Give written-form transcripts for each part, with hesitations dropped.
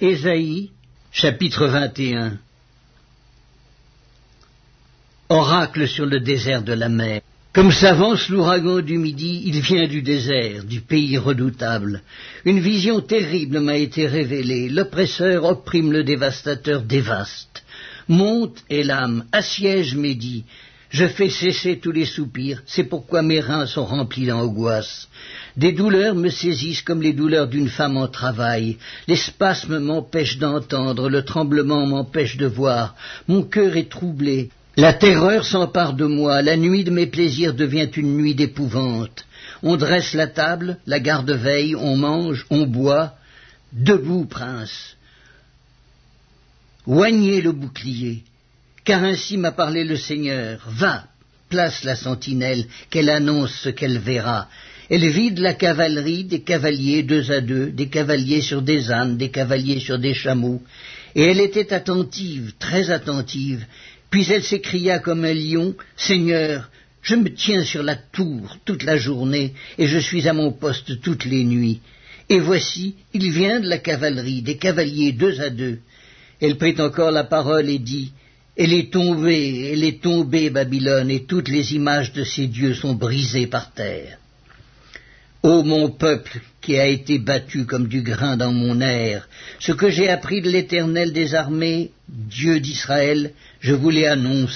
Ésaïe, chapitre 21. Oracle sur le désert de la mer. Comme s'avance l'ouragan du midi, il vient du désert, du pays redoutable. Une vision terrible m'a été révélée. L'oppresseur opprime, le dévastateur dévaste. Monte, Élam, assiège Médie. Je fais cesser tous les soupirs, c'est pourquoi mes reins sont remplis d'angoisse. Des douleurs me saisissent comme les douleurs d'une femme en travail. Les spasmes m'empêchent d'entendre, le tremblement m'empêche de voir. Mon cœur est troublé. La terreur s'empare de moi, la nuit de mes plaisirs devient une nuit d'épouvante. On dresse la table, la garde veille, on mange, on boit. Debout, prince. Oignez le bouclier. Car ainsi m'a parlé le Seigneur. Va, place la sentinelle, qu'elle annonce ce qu'elle verra. Elle vide la cavalerie, des cavaliers deux à deux, des cavaliers sur des ânes, des cavaliers sur des chameaux. Et elle était attentive, très attentive. Puis elle s'écria comme un lion, « Seigneur, je me tiens sur la tour toute la journée, et je suis à mon poste toutes les nuits. Et voici, il vient de la cavalerie, des cavaliers deux à deux. » Elle prit encore la parole et dit, « elle est tombée, Babylone, et toutes les images de ses dieux sont brisées par terre. Ô mon peuple qui a été battu comme du grain dans mon air, ce que j'ai appris de l'Éternel des armées, Dieu d'Israël, je vous l'ai annoncé. »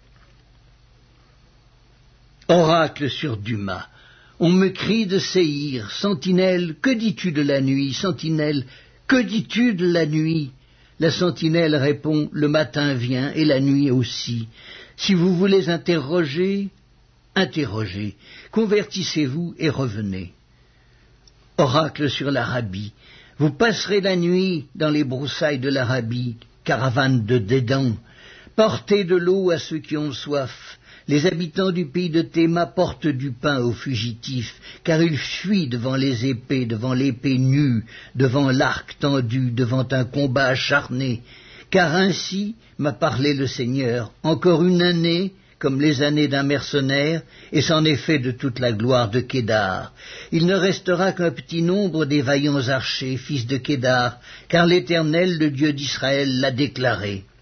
Oracle sur Duma. On me crie de Séhir, sentinelle, que dis-tu de la nuit, sentinelle, que dis-tu de la nuit? La sentinelle répond, le matin vient et la nuit aussi. Si vous voulez interroger, interrogez, convertissez-vous et revenez. Oracle sur l'Arabie. Vous passerez la nuit dans les broussailles de l'Arabie, caravane de Dédan. Portez de l'eau à ceux qui ont soif. Les habitants du pays de Théma portent du pain aux fugitifs, car ils fuient devant les épées, devant l'épée nue, devant l'arc tendu, devant un combat acharné. Car ainsi m'a parlé le Seigneur, encore une année, comme les années d'un mercenaire, et c'en est fait de toute la gloire de Kédar. Il ne restera qu'un petit nombre des vaillants archers, fils de Kédar, car l'Éternel, le Dieu d'Israël, l'a déclaré.